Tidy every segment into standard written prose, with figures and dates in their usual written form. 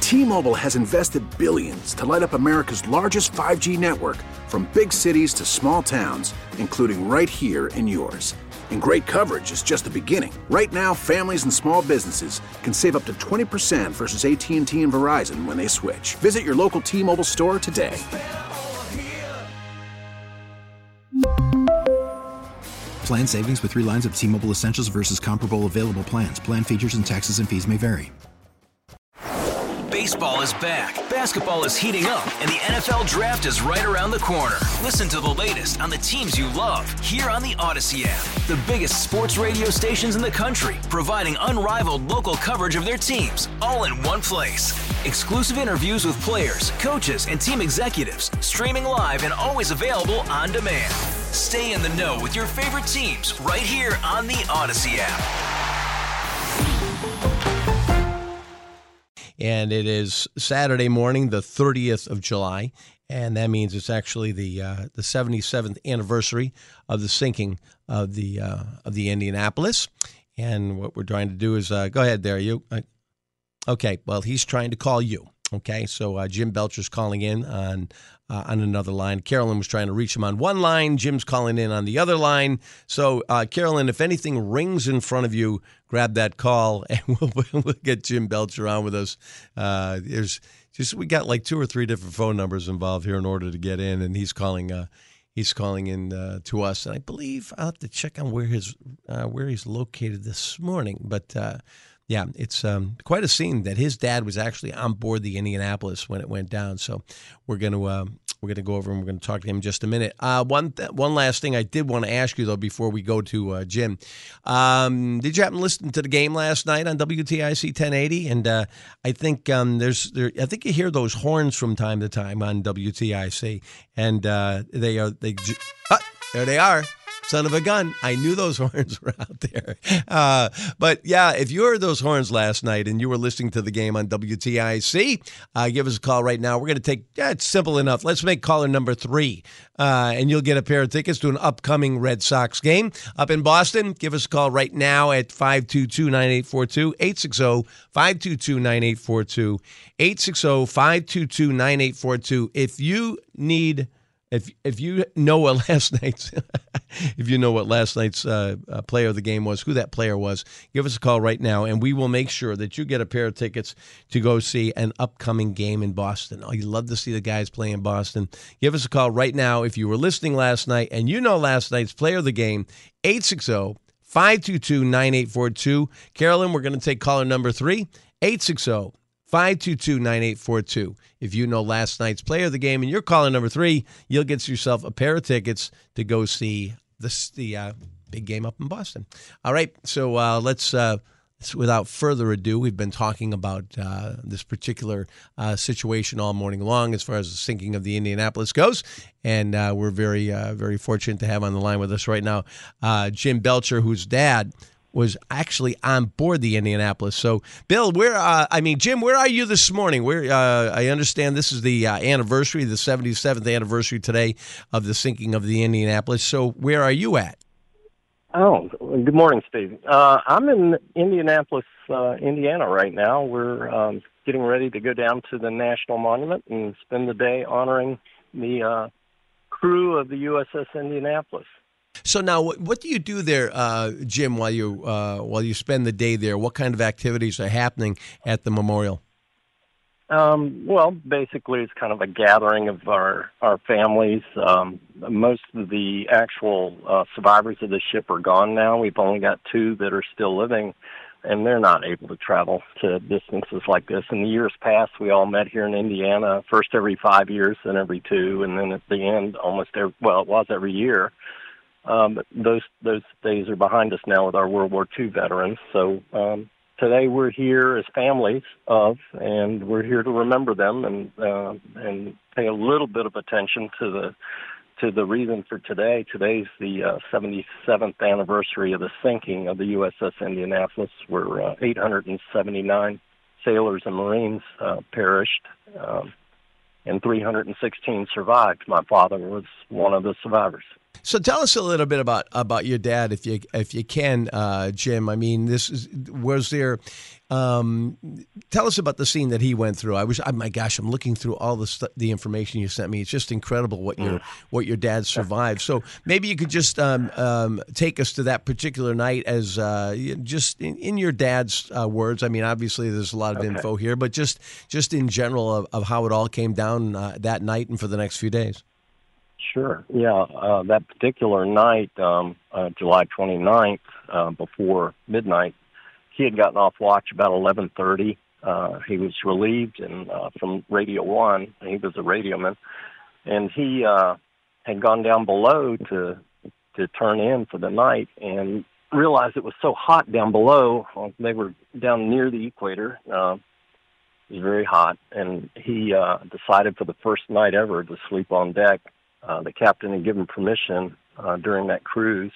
T-Mobile has invested billions to light up America's largest 5G network, from big cities to small towns, including right here in yours. And great coverage is just the beginning. Right now, families and small businesses can save up to 20% versus AT&T and Verizon when they switch. Visit your local T-Mobile store today. Plan savings with 3 lines of T-Mobile Essentials versus comparable available plans. Plan features and taxes and fees may vary. Baseball is back, basketball is heating up, and the NFL Draft is right around the corner. Listen to the latest on the teams you love here on the Odyssey app. The biggest sports radio stations in the country, providing unrivaled local coverage of their teams, all in one place. Exclusive interviews with players, coaches, and team executives, streaming live and always available on demand. Stay in the know with your favorite teams right here on the Odyssey app. And it is Saturday morning, the 30th of July, and that means it's actually the 77th anniversary of the sinking of the Indianapolis. And what we're trying to do is go ahead there. Okay, well, he's trying to call you. Okay, so Jim Belcher's calling in on another line. Carolyn was trying to reach him on one line. Jim's calling in on the other line. So, Carolyn, if anything rings in front of you, grab that call, and we'll get Jim Belcher on with us. We got like 2 or 3 different phone numbers involved here in order to get in, and he's calling in to us. And I believe I'll have to check on where he's located this morning, but. Yeah, it's quite a scene that his dad was actually on board the Indianapolis when it went down. So we're going to go over and we're going to talk to him in just a minute. One last thing I did want to ask you though before we go to Jim. Did you happen to listen to the game last night on WTIC 1080? And I think I think you hear those horns from time to time on WTIC, and there they are. Son of a gun. I knew those horns were out there. But, yeah, if you heard those horns last night and you were listening to the game on WTIC, give us a call right now. We're going to it's simple enough. Let's make caller number 3, and you'll get a pair of tickets to an upcoming Red Sox game up in Boston. Give us a call right now at 522-9842, 860-522-9842, 860-522-9842. If you need... If you know what last night's player of the game was, who that player was, give us a call right now, and we will make sure that you get a pair of tickets to go see an upcoming game in Boston. Oh, you love to see the guys play in Boston. Give us a call right now if you were listening last night and you know last night's player of the game, 860-522-9842. Carolyn, we're going to take caller number 3, 860-522-9842. If you know last night's player of the game and you're calling number 3, you'll get yourself a pair of tickets to go see the big game up in Boston. All right, so let's without further ado, we've been talking about this particular situation all morning long as far as the sinking of the Indianapolis goes, and we're very, very fortunate to have on the line with us right now Jim Belcher, whose dad was actually on board the Indianapolis. So, Bill, Jim, where are you this morning? I understand this is the anniversary, the 77th anniversary today of the sinking of the Indianapolis. So, where are you at? Oh, good morning, Steve. I'm in Indianapolis, Indiana right now. We're getting ready to go down to the National Monument and spend the day honoring the crew of the USS Indianapolis. So now, what do you do there, Jim, while you spend the day there? What kind of activities are happening at the memorial? Well, basically, it's kind of a gathering of our families. Most of the actual survivors of the ship are gone now. We've only got 2 that are still living, and they're not able to travel to distances like this. In the years past, we all met here in Indiana, first every 5 years, then every 2, and then at the end, it was every year. But those days are behind us now with our World War II veterans. So today we're here as families and we're here to remember them and pay a little bit of attention to the reason for today. Today's the 77th anniversary of the sinking of the USS Indianapolis, where 879 sailors and Marines perished, and 316 survived. My father was one of the survivors. So tell us a little bit about your dad, if you can, Jim. I mean, was there? Tell us about the scene that he went through. My gosh, I'm looking through all the information you sent me. It's just incredible what your dad survived. So maybe you could just take us to that particular night, as just in your dad's words. I mean, obviously there's a lot of info here, but just in general of how it all came down that night and for the next few days. Sure. Yeah. That particular night, July 29th, before midnight, he had gotten off watch about 11:30. He was relieved from Radio 1. He was a radioman. And he had gone down below to turn in for the night and realized it was so hot down below. They were down near the equator. It was very hot. And he decided for the first night ever to sleep on deck. The captain had given permission during that cruise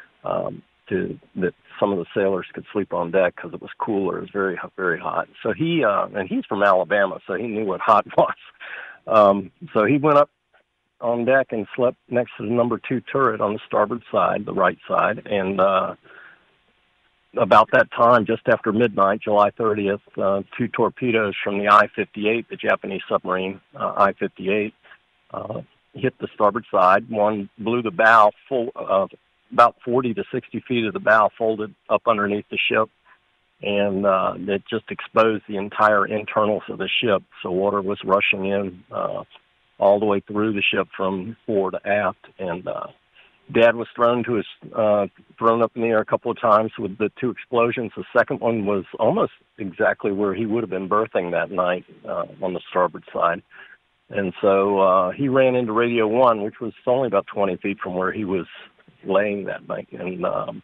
that some of the sailors could sleep on deck because it was cooler. It was very, very hot. So and he's from Alabama, so he knew what hot was. So he went up on deck and slept next to the number 2 turret on the starboard side, the right side. And about that time, just after midnight, July 30th, 2 torpedoes from the I-58, the Japanese submarine I-58, hit the starboard side. One blew the bow full, about 40 to 60 feet of the bow folded up underneath the ship, and it just exposed the entire internals of the ship. So water was rushing in all the way through the ship from fore to aft, and Dad was thrown up in the air a couple of times with the 2 explosions. The second one was almost exactly where he would have been berthing that night on the starboard side. And so he ran into Radio 1, which was only about 20 feet from where he was laying that night, and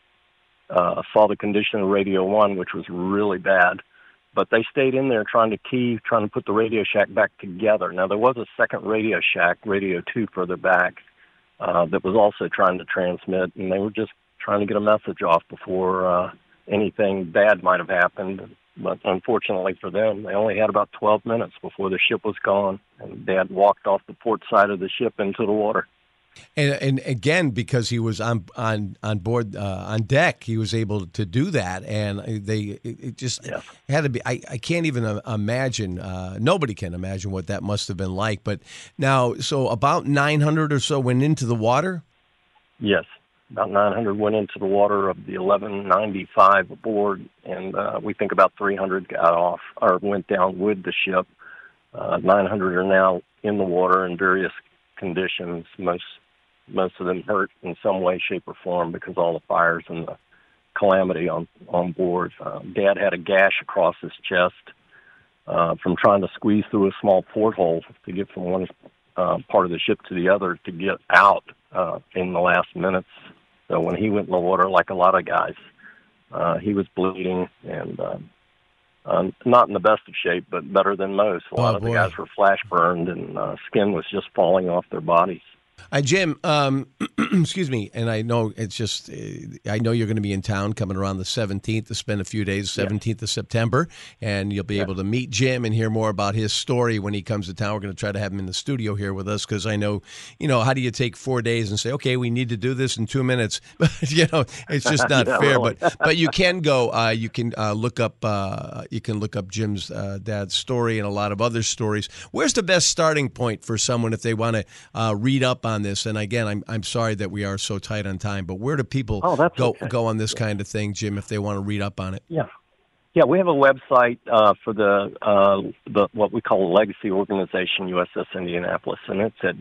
saw the condition of Radio 1, which was really bad. But they stayed in there trying to put the Radio Shack back together. Now, there was a second Radio Shack, Radio 2, further back, that was also trying to transmit, and they were just trying to get a message off before anything bad might have happened. But unfortunately for them, they only had about 12 minutes before the ship was gone, and Dad walked off the port side of the ship into the water. And again, because he was on board on deck, he was able to do that, and it just had to be. I can't even imagine. Nobody can imagine what that must have been like. But now, so about 900 or so went into the water. Yes. About 900 went into the water of the 1195 aboard, and we think about 300 got off or went down with the ship. 900 are now in the water in various conditions. Most of them hurt in some way, shape, or form because all the fires and the calamity on board. Dad had a gash across his chest from trying to squeeze through a small porthole to get from one part of the ship to the other to get out in the last minutes. So when he went in the water, like a lot of guys, he was bleeding and not in the best of shape, but better than most. A lot of the guys were flash burned, and skin was just falling off their bodies. Jim, excuse me, and I know it's just, I know you're going to be in town coming around the 17th to spend a few days, 17th of September, and you'll be able to meet Jim and hear more about his story when he comes to town. We're going to try to have him in the studio here with us because I know, how do you take 4 days and say, okay, we need to do this in 2 minutes? It's just not fair. Really. But you can go, you can look up Jim's dad's story and a lot of other stories. Where's the best starting point for someone if they want to read up on this? And again, I'm sorry that we are so tight on time, but where do people go on this kind of thing, Jim, if they want to read up on it? Yeah, we have a website for the what we call a legacy organization, USS Indianapolis, and it's at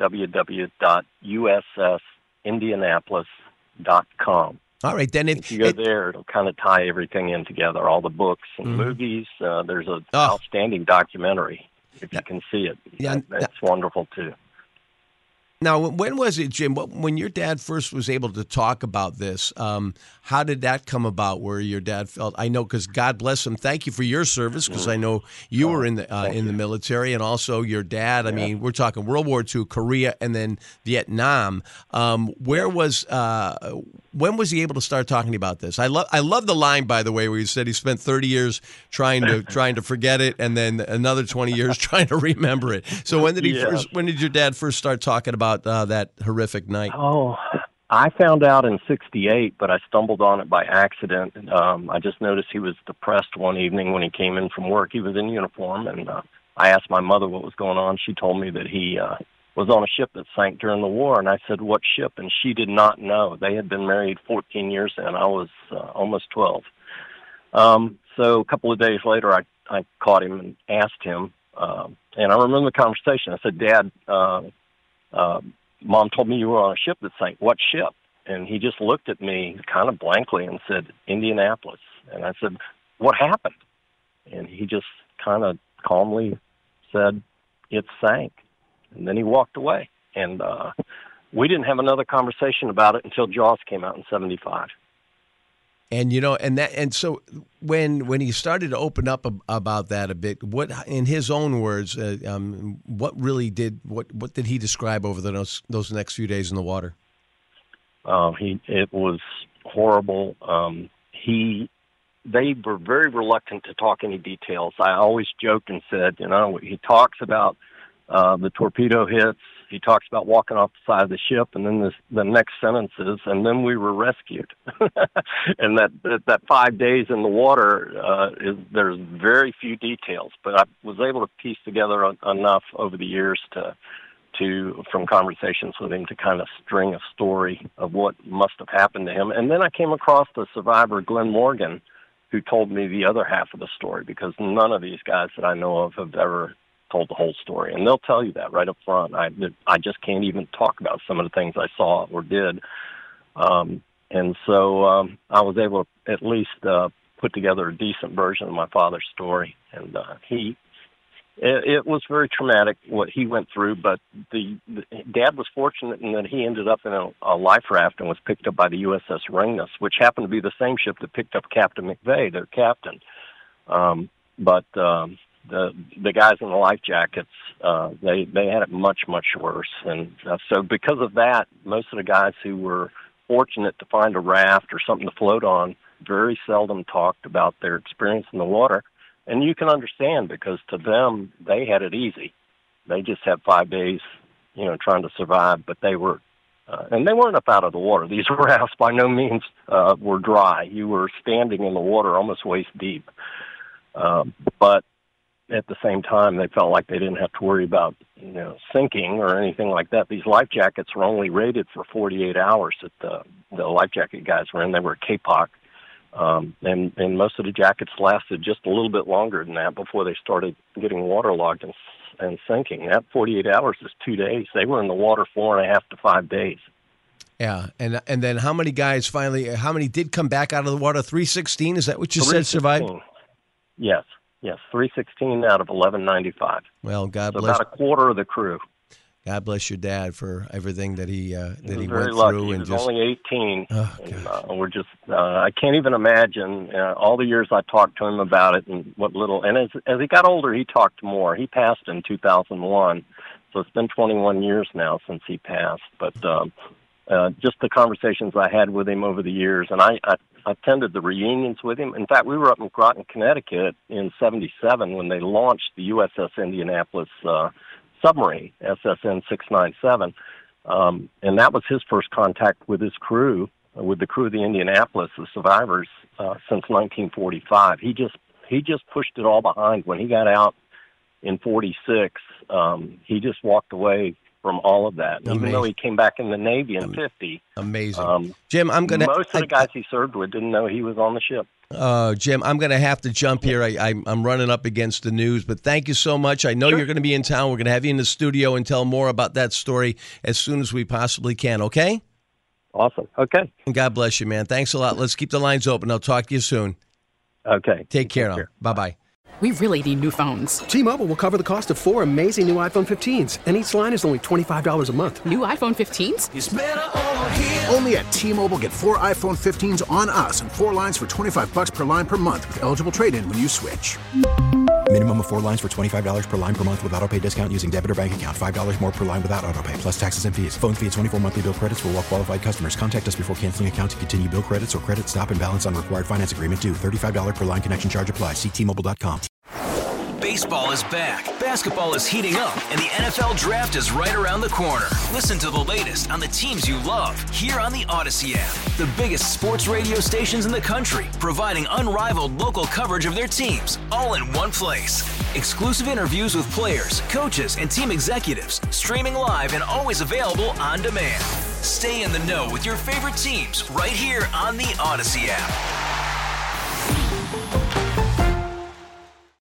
www.ussindianapolis.com. All right, then if you go there, it'll kind of tie everything in together, all the books and movies. There's an outstanding documentary, if you can see it. That's wonderful, too. Now, when was it, Jim, when your dad first was able to talk about this, how did that come about where your dad felt, I know, because God bless him, thank you for your service, because I know you were in the military, and also your dad, I mean, we're talking World War II, Korea, and then Vietnam. Where was when was he able to start talking about this? I love the line, by the way, where he said he spent 30 years trying to forget it, and then another 20 years trying to remember it. So when did when did your dad first start talking about that horrific night? Oh, I found out in '68, but I stumbled on it by accident. I just noticed he was depressed one evening when he came in from work. He was in uniform, and I asked my mother what was going on. She told me that he was on a ship that sank during the war, and I said, what ship? And she did not know. They had been married 14 years then. I was almost 12. So a couple of days later, I caught him and asked him, and I remember the conversation. I said, Dad, Mom told me you were on a ship that sank. What ship? And he just looked at me kind of blankly and said, Indianapolis. And I said, what happened? And he just kind of calmly said, it sank. And then he walked away. And we didn't have another conversation about it until Jaws came out in '75. And and so when he started to open up about that a bit, what, in his own words, what did he describe over those next few days in the water? It was horrible. They were very reluctant to talk any details. I always joked and said, he talks about the torpedo hits. He talks about walking off the side of the ship, and then the next sentence is, and then we were rescued. And that 5 days in the water, there's very few details, but I was able to piece together enough over the years from conversations with him to kind of string a story of what must have happened to him. And then I came across the survivor, Glenn Morgan, who told me the other half of the story, because none of these guys that I know of have ever told the whole story, and they'll tell you that right up front. I just can't even talk about some of the things I saw or did, and so I was able to at least put together a decent version of my father's story. And it was very traumatic what he went through, but the Dad was fortunate in that he ended up in a life raft and was picked up by the USS Ringness, which happened to be the same ship that picked up Captain McVeigh, their captain. But the guys in the life jackets, they had it much, much worse. And so because of that, most of the guys who were fortunate to find a raft or something to float on very seldom talked about their experience in the water. And you can understand, because to them, they had it easy. They just had 5 days, trying to survive, but they were, and they weren't up out of the water. These rafts by no means were dry. You were standing in the water almost waist deep. But at the same time, they felt like they didn't have to worry about, sinking or anything like that. These life jackets were only rated for 48 hours that the life jacket guys were in. They were Kapok. And most of the jackets lasted just a little bit longer than that before they started getting waterlogged and sinking. That 48 hours is 2 days. They were in the water 4.5 to 5 days. Yeah, and then how many guys how many did come back out of the water? 316, is that what you said survived? Yes, 316 out of 1195. Well, God bless. About a quarter of the crew. God bless your dad for everything that he went lucky. through. He was only 18. And we're just, I can't even imagine all the years I talked to him about it and what little. And as he got older, he talked more. He passed in 2001, so it's been 21 years now since he passed. But just the conversations I had with him over the years, and I attended the reunions with him. In fact, we were up in Groton, Connecticut in '77 when they launched the USS Indianapolis submarine, SSN 697, and that was his first contact with his crew, with the crew of the Indianapolis, the survivors, since 1945. He just pushed it all behind. When he got out in '46, he just walked away from all of that. Even though he came back in the Navy in '50. Amazing. Jim, most of the guys he served with didn't know he was on the ship. Jim, I'm going to have to jump here. I'm running up against the news, but thank you so much. I know You're going to be in town. We're going to have you in the studio and tell more about that story as soon as we possibly can, okay? Awesome. Okay. And God bless you, man. Thanks a lot. Let's keep the lines open. I'll talk to you soon. Okay. Take care now. Bye-bye. We really need new phones. T-Mobile will cover the cost of 4 amazing new iPhone 15s, and each line is only $25 a month. New iPhone 15s? It's better over here. Only at T-Mobile, get 4 iPhone 15s on us and 4 lines for $25 per line per month with eligible trade-in when you switch. Minimum of of 4 lines for $25 per line per month with autopay discount using debit or bank account. $5 more per line without autopay, plus taxes and fees. Phone fee at 24 monthly bill credits for well-qualified customers. Contact us before canceling account to continue bill credits or credit stop and balance on required finance agreement due. $35 per line connection charge applies. See T-Mobile.com. Baseball is back, basketball is heating up, and the NFL Draft is right around the corner. Listen to the latest on the teams you love here on the Odyssey app. The biggest sports radio stations in the country, providing unrivaled local coverage of their teams, all in one place. Exclusive interviews with players, coaches, and team executives, streaming live and always available on demand. Stay in the know with your favorite teams right here on the Odyssey app.